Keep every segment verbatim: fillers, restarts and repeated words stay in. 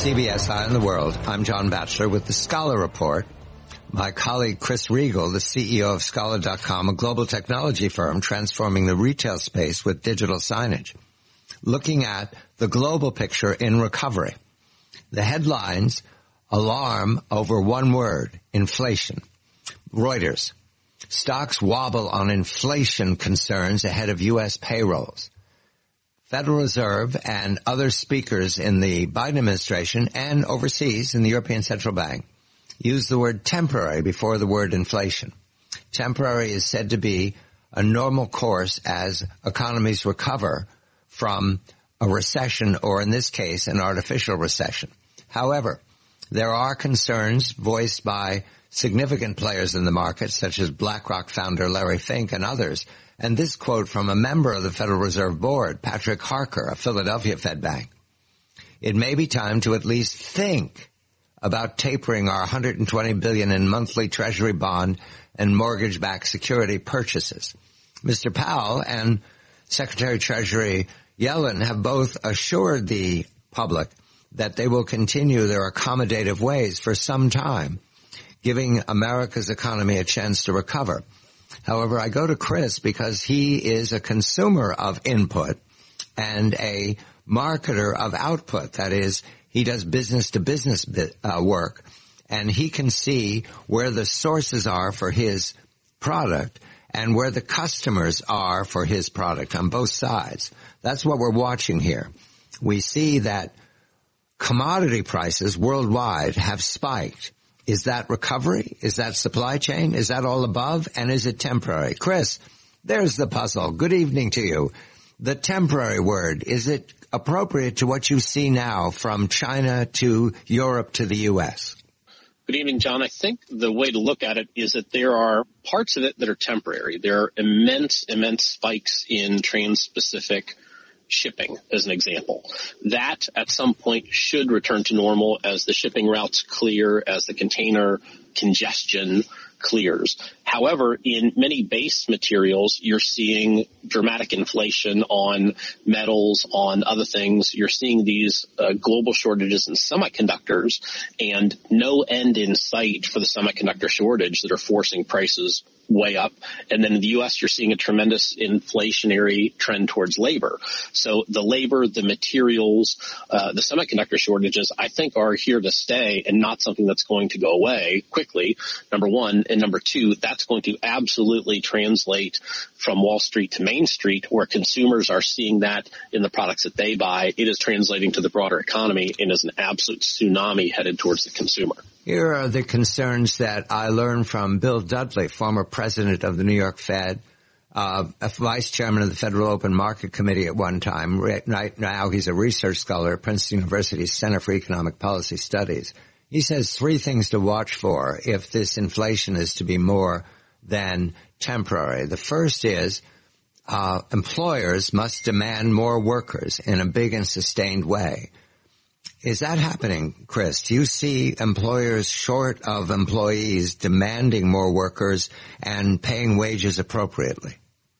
C B S Eye on the World. I'm John Batchelor with the Scholar Report. My colleague Chris Riegel, the C E O of Scholar dot com, a global technology firm transforming the retail space with digital signage, looking at the global picture in recovery. The headlines alarm over one word, inflation. Reuters, stocks wobble on inflation concerns ahead of U S payrolls. Federal Reserve and other speakers in the Biden administration and overseas in the European Central Bank use the word temporary before the word inflation. Temporary is said to be a normal course as economies recover from a recession, or in this case, an artificial recession. However, there are concerns voiced by significant players in the market, such as BlackRock founder Larry Fink and others. And this quote from a member of the Federal Reserve Board, Patrick Harker, a Philadelphia Fed Bank. It may be time to at least think about tapering our one hundred twenty billion dollars in monthly Treasury bond and mortgage-backed security purchases. Mister Powell and Secretary of Treasury Yellen have both assured the public that they will continue their accommodative ways for some time, giving America's economy a chance to recover. However, I go to Chris because he is a consumer of input and a marketer of output. That is, he does business-to-business uh, work, and he can see where the sources are for his product and where the customers are for his product on both sides. That's what we're watching here. We see that commodity prices worldwide have spiked. Is that recovery? Is that supply chain? Is that all above? And is it temporary? Chris, there's the puzzle. Good evening to you. The temporary word, is it appropriate to what you see now from China to Europe to the U S? Good evening, John. I think the way to look at it is that there are parts of it that are temporary. There are immense, immense spikes in trans-Pacific shipping, as an example. That, at some point, should return to normal as the shipping routes clear, as the container congestion clears. However, in many base materials, you're seeing dramatic inflation on metals, on other things. You're seeing these uh, global shortages in semiconductors and no end in sight for the semiconductor shortage that are forcing prices way up. And then in the U S, you're seeing a tremendous inflationary trend towards labor. So the labor, the materials, uh, the semiconductor shortages, I think are here to stay and not something that's going to go away quickly, number one. And number two, that's going to absolutely translate from Wall Street to Main Street, where consumers are seeing that in the products that they buy. It is translating to the broader economy and is an absolute tsunami headed towards the consumer. Here are the concerns that I learned from Bill Dudley, former president of the New York Fed, uh, a vice chairman of the Federal Open Market Committee at one time. Right now he's a research scholar at Princeton University's Center for Economic Policy Studies. He says three things to watch for if this inflation is to be more than temporary. The first is uh, employers must demand more workers in a big and sustained way. Is that happening, Chris? Do you see employers short of employees demanding more workers and paying wages appropriately?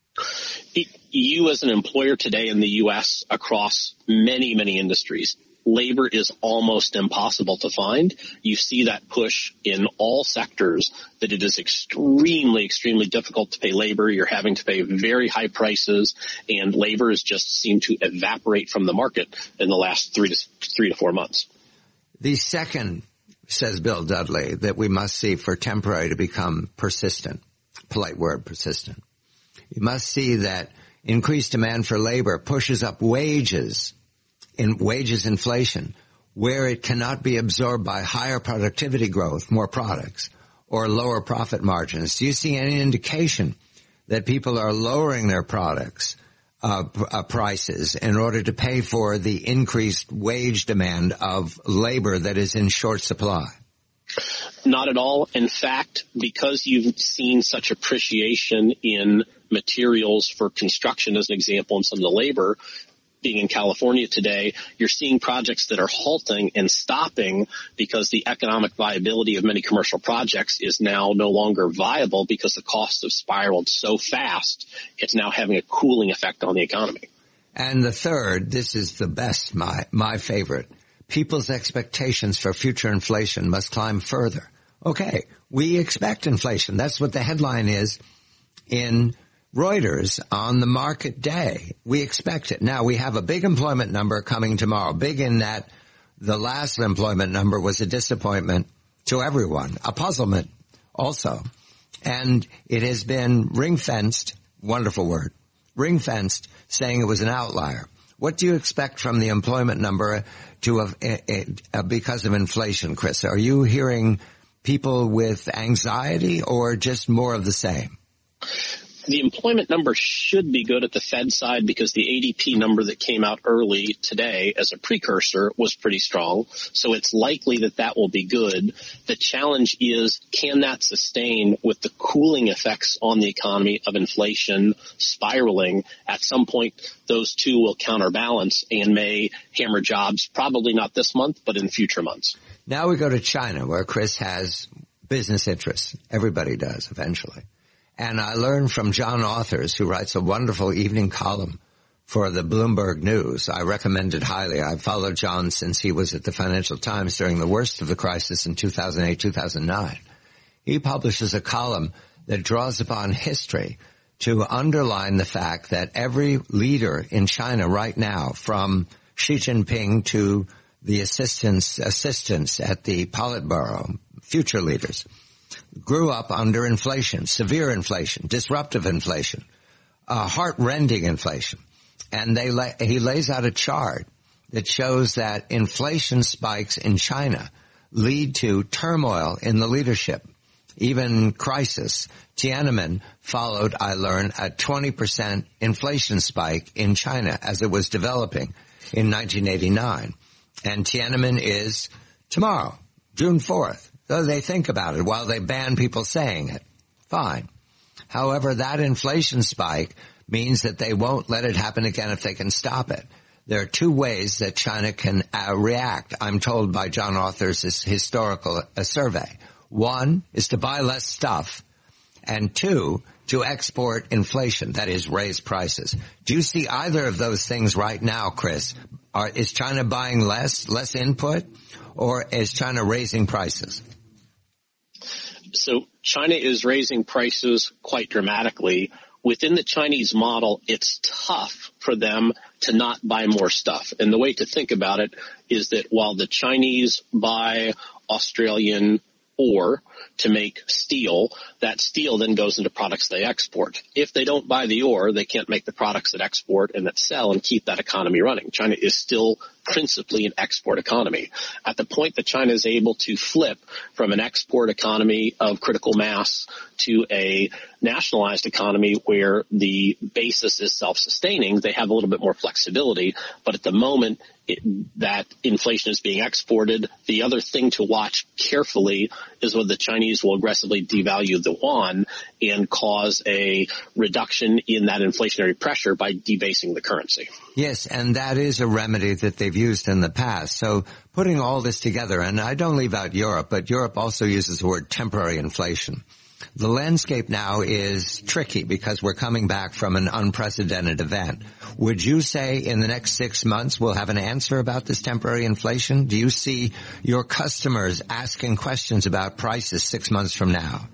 You as an employer today in the U S across many, many industries, labor is almost impossible to find. You see that push in all sectors that it is extremely, extremely difficult to pay labor. You're having to pay very high prices, and labor has just seemed to evaporate from the market in the last three to three to four months. The second, says Bill Dudley, that we must see for temporary to become persistent, polite word, persistent. You must see that increased demand for labor pushes up wages in wages inflation, where it cannot be absorbed by higher productivity growth, more products, or lower profit margins. Do you see any indication that people are lowering their products uh, uh, prices in order to pay for the increased wage demand of labor that is in short supply? Not at all. In fact, because you've seen such appreciation in materials for construction, as an example, and some of the labor, being in California today, you're seeing projects that are halting and stopping because the economic viability of many commercial projects is now no longer viable because the costs have spiraled so fast, it's now having a cooling effect on the economy. And the third, this is the best, my, my favorite. people's expectations for future inflation must climb further. Okay, we expect inflation. That's what the headline is in Reuters on the market day. We expect it. Now, we have a big employment number coming tomorrow. Big in that the last employment number was a disappointment to everyone, a puzzlement also. And it has been ring-fenced, wonderful word, ring-fenced, saying it was an outlier. What do you expect from the employment number to have, uh, uh, because of inflation, Chris? Are you hearing people with anxiety or just more of the same? The employment number should be good at the Fed side because the A D P number that came out early today as a precursor was pretty strong. So it's likely that that will be good. The challenge is, can that sustain with the cooling effects on the economy of inflation spiraling? At some point, those two will counterbalance and may hammer jobs, probably not this month, but in future months. Now we go to China, where Chris has business interests. Everybody does eventually. And I learned from John Authers, who writes a wonderful evening column for the Bloomberg News. I recommend it highly. I've followed John since he was at the Financial Times during the worst of the crisis in two thousand eight, two thousand nine. He publishes a column that draws upon history to underline the fact that every leader in China right now, from Xi Jinping to the assistants, assistants at the Politburo, future leaders, grew up under inflation, severe inflation, disruptive inflation, uh, heart-rending inflation. And they la- he lays out a chart that shows that inflation spikes in China lead to turmoil in the leadership, even crisis. Tiananmen followed, I learned, a twenty percent inflation spike in China as it was developing in nineteen eighty-nine. And Tiananmen is tomorrow, June fourth. So they think about it while they ban people saying it. Fine. However, that inflation spike means that they won't let it happen again if they can stop it. There are two ways that China can uh, react, I'm told by John Authers' historical uh, survey. One is to buy less stuff, and two, to export inflation, that is, raise prices. Do you see either of those things right now, Chris? Are, is China buying less, less input, or is China raising prices? So China is raising prices quite dramatically. Within the Chinese model, it's tough for them to not buy more stuff. And the way to think about it is that while the Chinese buy Australian ore to make steel, that steel then goes into products they export. If they don't buy the ore, they can't make the products that export and that sell and keep that economy running. China is still principally an export economy. At the point that China is able to flip from an export economy of critical mass to a nationalized economy where the basis is self-sustaining, they have a little bit more flexibility. But at the moment it, that inflation is being exported, the other thing to watch carefully is whether the Chinese will aggressively devalue the yuan and cause a reduction in that inflationary pressure by debasing the currency. Yes, and that is a remedy that they've used in the past. So putting all this together, and I don't leave out Europe, but Europe also uses the word temporary inflation. The landscape now is tricky because we're coming back from an unprecedented event. Would you say in the next six months we'll have an answer about this temporary inflation? Do you see your customers asking questions about prices six months from now?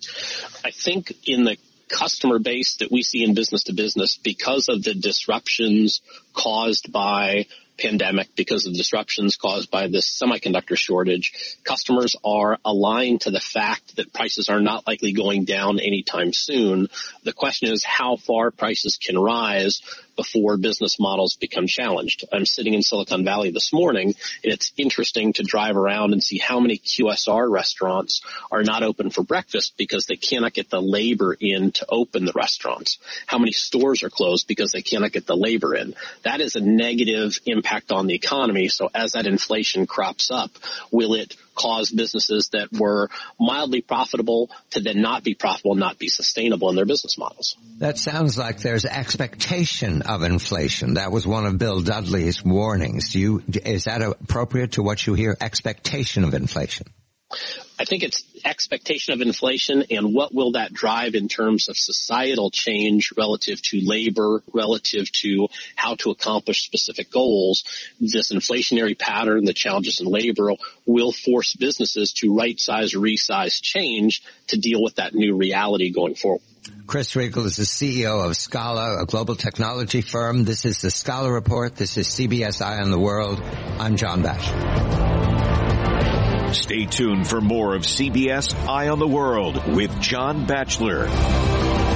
I think in the customer base that we see in business to business, because of the disruptions caused by pandemic, because of disruptions caused by this semiconductor shortage, customers are aligned to the fact that prices are not likely going down anytime soon. The question is how far prices can rise before business models become challenged. I'm sitting in Silicon Valley this morning, and it's interesting to drive around and see how many Q S R restaurants are not open for breakfast because they cannot get the labor in to open the restaurants. How many stores are closed because they cannot get the labor in. That is a negative impact on the economy. So as that inflation crops up, will it cause businesses that were mildly profitable to then not be profitable, not be sustainable in their business models? That sounds like there's expectation of inflation. That was one of Bill Dudley's warnings. Do you, is that appropriate to what you hear? Expectation of inflation? I think it's expectation of inflation and what will that drive in terms of societal change relative to labor, relative to how to accomplish specific goals. This inflationary pattern, the challenges in labor, will force businesses to right-size, resize, change to deal with that new reality going forward. Chris Riegel is the C E O of Scala, a global technology firm. This is the Scala Report. This is C B S Eye on the World. I'm John Batchelor. Stay tuned for more of C B S Eye on the World with John Batchelor.